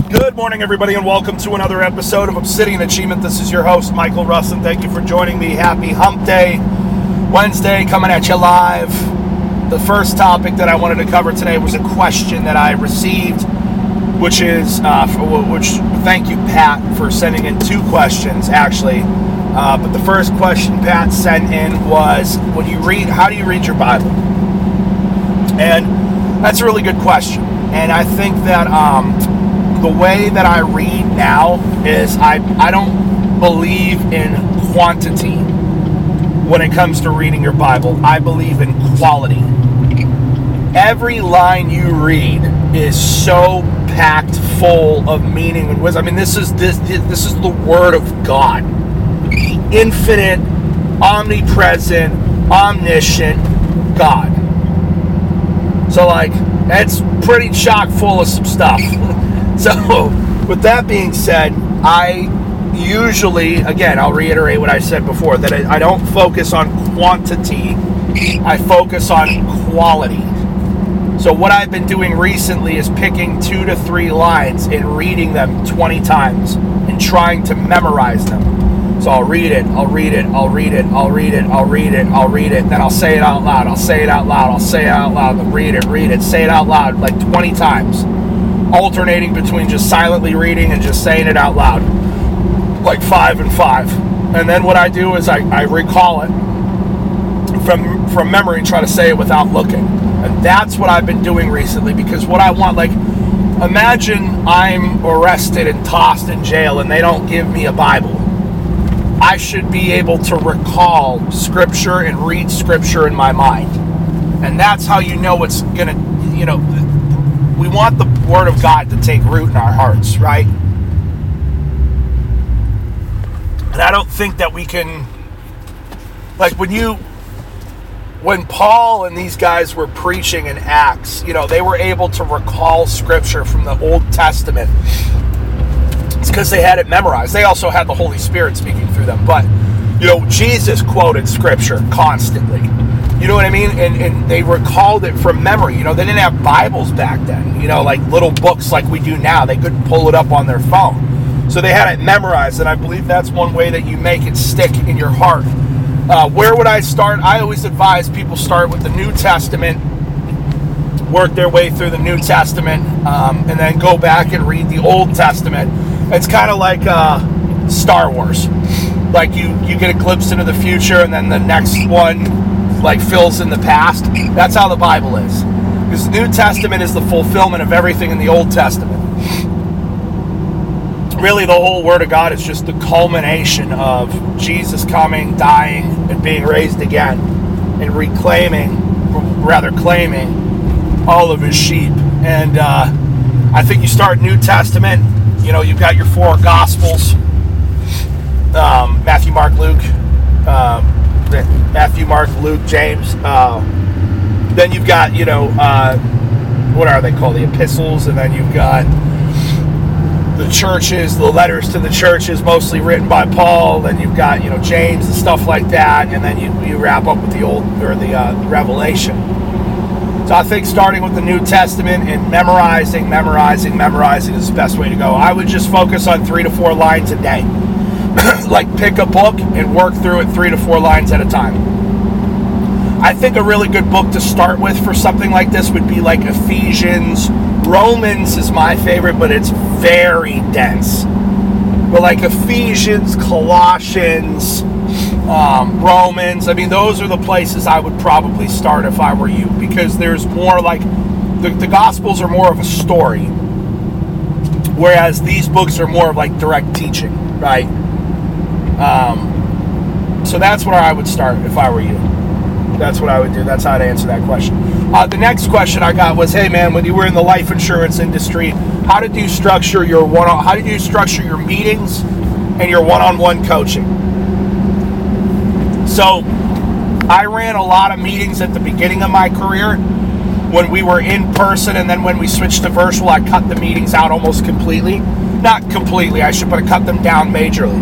Good morning, everybody, and welcome to another episode of Obsidian Achievement. This is your host, Michael Russin. Thank you for joining me. Happy Hump Day, Wednesday, coming at you live. The first topic that I wanted to cover today was a question that I received, which thank you, Pat, for sending in two questions, actually. But the first question Pat sent in was, how do you read your Bible? And that's a really good question. And I think that the way that I read now is I don't believe in quantity when it comes to reading your Bible. I believe in quality. Every line you read is so packed full of meaning and wisdom. I mean, this is the Word of God. Infinite, omnipresent, omniscient God. So, it's pretty chock full of some stuff. So, with that being said, I usually, again, I'll reiterate what I said before, that I don't focus on quantity, I focus on quality. So what I've been doing recently is picking 2 to 3 lines and reading them 20 times and trying to memorize them. So I'll read it, and then I'll say it out loud, then read it, say it out loud like 20 times. Alternating between just silently reading and just saying it out loud, like 5 and 5. And then what I do is I recall it from memory and try to say it without looking. And that's what I've been doing recently, because what I want, imagine I'm arrested and tossed in jail and they don't give me a Bible. I should be able to recall Scripture and read Scripture in my mind. And that's how you know it's going to, we want the Word of God to take root in our hearts, right? And I don't think that we can, when Paul and these guys were preaching in Acts, they were able to recall Scripture from the Old Testament. It's because they had it memorized. They also had the Holy Spirit speaking through them. But, Jesus quoted Scripture constantly. You know what I mean? And they recalled it from memory. They didn't have Bibles back then, little books like we do now. They couldn't pull it up on their phone. So they had it memorized, and I believe that's one way that you make it stick in your heart. Where would I start? I always advise people start with the New Testament, work their way through the New Testament, and then go back and read the Old Testament. It's kind of like Star Wars. You get a glimpse into the future, and then the next one fills in the past. That's how the Bible is. Because the New Testament is the fulfillment of everything in the Old Testament. Really, the whole Word of God is just the culmination of Jesus coming, dying, and being raised again, and claiming all of His sheep. And I think you start New Testament, you've got your 4 Gospels, Matthew, Mark, Luke, James. Then you've got, what are they called? The epistles. And then you've got the churches, the letters to the churches, mostly written by Paul. Then you've got, James and stuff like that. And then you wrap up with the Revelation. So I think starting with the New Testament and memorizing is the best way to go. I would just focus on 3 to 4 lines a day. Pick a book and work through it 3 to 4 lines at a time. I think a really good book to start with for something like this would be Ephesians. Romans is my favorite, but it's very dense. But Ephesians, Colossians, Romans, those are the places I would probably start if I were you, because there's more the Gospels are more of a story, whereas these books are more of direct teaching, right? So that's where I would start if I were you. That's what I would do. That's how to answer that question. The next question I got was, hey man, when you were in the life insurance industry, how did you structure your meetings and your one-on-one coaching? So I ran a lot of meetings at the beginning of my career when we were in person, and then when we switched to virtual, I cut the meetings out almost completely. Not completely, I cut them down majorly.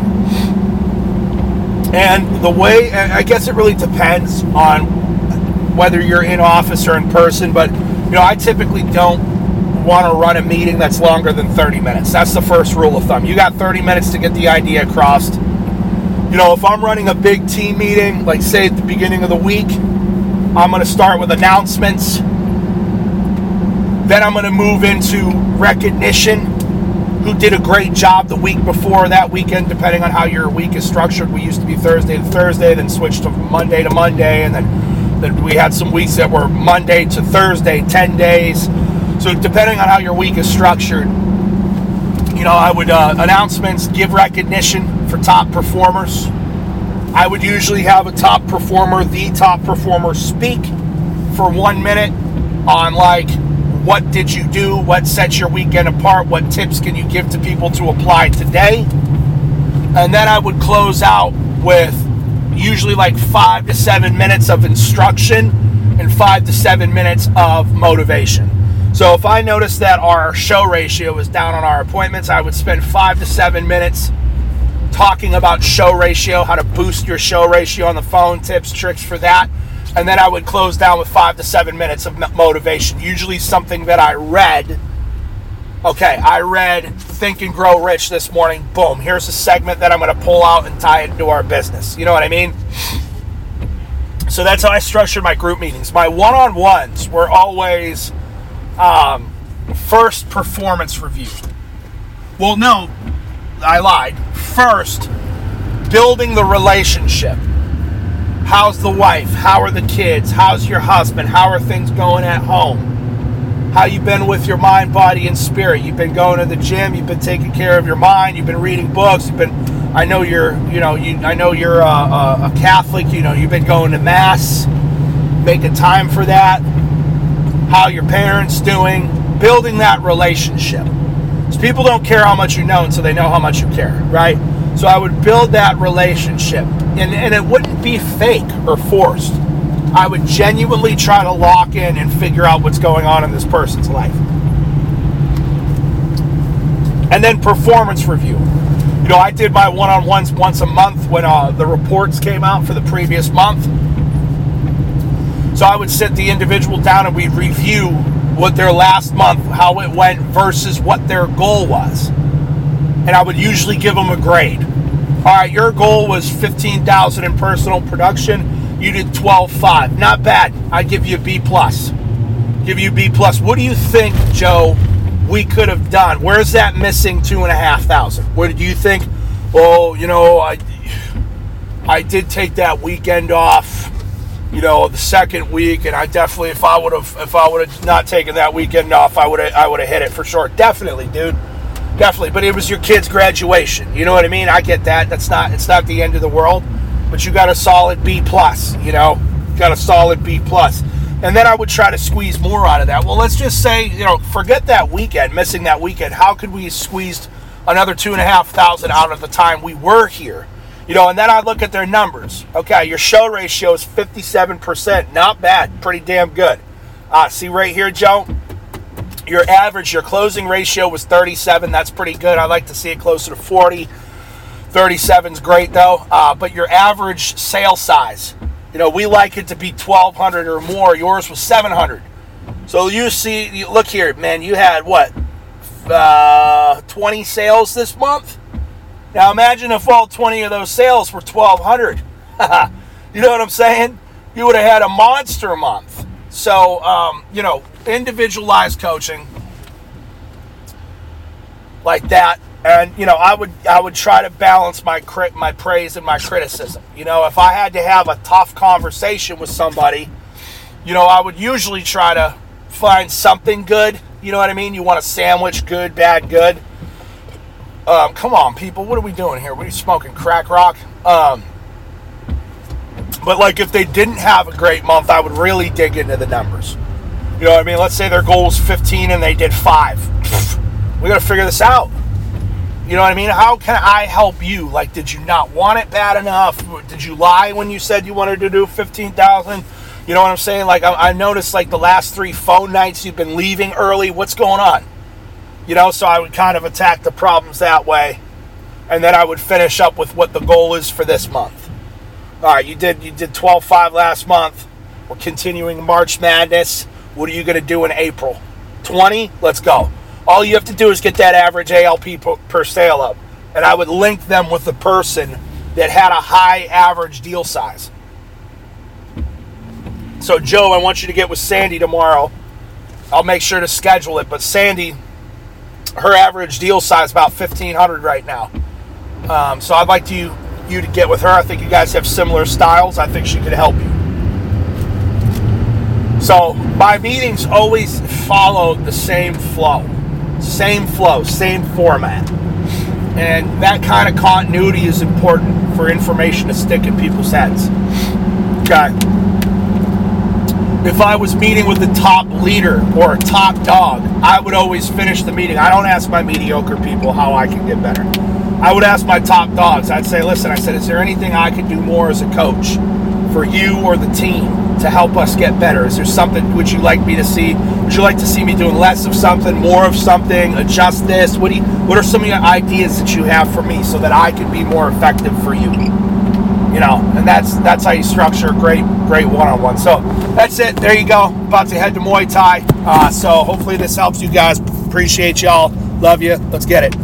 And the way, I guess it really depends on whether you're in office or in person, but I typically don't want to run a meeting that's longer than 30 minutes. That's the first rule of thumb. You got 30 minutes to get the idea across. You know, if I'm running a big team meeting, like say at the beginning of the week, I'm going to start with announcements. Then I'm going to move into recognition. Who did a great job the week before, that weekend, depending on how your week is structured. We used to be Thursday to Thursday, then switched to Monday, and then we had some weeks that were Monday to Thursday, 10 days. So depending on how your week is structured, you know, I would announcements, give recognition for top performers. I would usually have a top performer, the top performer, speak for 1 minute on like, what did you do? What sets your weekend apart? What tips can you give to people to apply today? And then I would close out with usually like 5 to 7 minutes of instruction and 5 to 7 minutes of motivation. So if I noticed that our show ratio was down on our appointments, I would spend 5 to 7 minutes talking about show ratio, how to boost your show ratio on the phone, tips, tricks for that. And then I would close down with 5 to 7 minutes of motivation, usually something that I read. Okay, I read Think and Grow Rich this morning. Boom, here's a segment that I'm going to pull out and tie it into our business. You know what I mean? So that's how I structured my group meetings. My one-on-ones were always first performance review. Well, no, I lied. First, building the relationship. How's the wife? How are the kids? How's your husband? How are things going at home? How you been with your mind, body, and spirit? You've been going to the gym. You've been taking care of your mind. You've been reading books. I know you're a Catholic. You know, you've been going to mass, making time for that. How your parents doing? Building that relationship. So people don't care how much you know until they know how much you care, right? So I would build that relationship, and it wouldn't be fake or forced. I would genuinely try to lock in and figure out what's going on in this person's life. And then performance review. You know, I did my one-on-ones once a month when the reports came out for the previous month. So I would sit the individual down and we'd review what their last month, how it went versus what their goal was. And I would usually give them a grade. All right, your goal was 15,000 in personal production. You did 12.5. Not bad. I'd give you a B+. Give you a B+. What do you think, Joe, we could have done? Where's that missing 2,500? Where do you think, well, you know, I did take that weekend off, you know, the second week, and I definitely, if I would have not taken that weekend off, I would have hit it for sure. Definitely, dude. Definitely, but it was your kid's graduation. You know what I mean? I get that. It's not the end of the world, but you got a solid B+. You know, got a solid B+. And then I would try to squeeze more out of that. Well, let's just say, you know, forget that weekend, missing that weekend. How could we squeeze another 2,500 out of the time we were here? You know, and then I look at their numbers. Okay, your show ratio is 57%. Not bad. Pretty damn good. See right here, Joe? Your average, your closing ratio was 37. That's pretty good. I like to see it closer to 40. 37 is great, though. But your average sale size, you know, we like it to be 1,200 or more. Yours was 700. So you see, look here, man, you had, what, 20 sales this month? Now imagine if all 20 of those sales were 1,200. You know what I'm saying? You would have had a monster month. So, you know, individualized coaching like that, and you know, I would try to balance my praise and my criticism. You know, if I had to have a tough conversation with somebody, you know, I would usually try to find something good. You know what I mean? You want a sandwich, good, bad, good. Come on, people, what are we doing here? We're smoking crack rock. But like, if they didn't have a great month, I would really dig into the numbers. You know what I mean? Let's say their goal was 15 and they did 5. We got to figure this out. You know what I mean? How can I help you? Like, did you not want it bad enough? Did you lie when you said you wanted to do 15,000? You know what I'm saying? Like, I noticed, like, the last 3 phone nights you've been leaving early. What's going on? You know, so I would kind of attack the problems that way. And then I would finish up with what the goal is for this month. All right, you did 12.5 last month. We're continuing March Madness. What are you going to do in April? 20, let's go. All you have to do is get that average ALP per sale up. And I would link them with the person that had a high average deal size. So, Joe, I want you to get with Sandy tomorrow. I'll make sure to schedule it. But Sandy, her average deal size is about $1,500 right now. So I'd like you to get with her. I think you guys have similar styles. I think she could help you. So my meetings always follow the same flow, same format. And that kind of continuity is important for information to stick in people's heads. Okay. If I was meeting with the top leader or a top dog, I would always finish the meeting. I don't ask my mediocre people how I can get better. I would ask my top dogs. I'd say, listen, is there anything I could do more as a coach for you or the team to help us get better? Is there something would you like me to see? Would you like to see me doing less of something, more of something, adjust this? What are some of your ideas that you have for me so that I can be more effective for you? You know, and that's how you structure a great one-on-one. So that's it. There you go. About to head to Muay Thai. So hopefully this helps you guys. Appreciate y'all. Love you. Let's get it.